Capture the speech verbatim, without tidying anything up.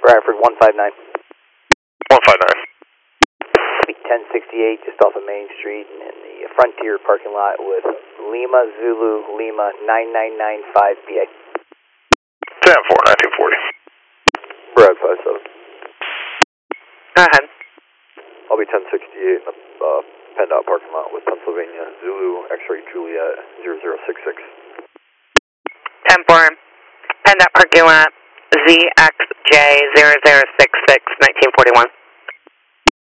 Bradford one five nine. one five nine. ten sixty-eight, just off of Main Street in the Frontier parking lot with Lima Zulu Lima nine nine nine five B A. ten four, nineteen forty. Brad five seven. Go ahead. I'll be ten sixty-eight in the uh, PennDOT parking lot with Pennsylvania Zulu X-ray Juliet zero zero six six. ten four, PennDOT parking lot Z X J zero zero six six, nineteen forty-one.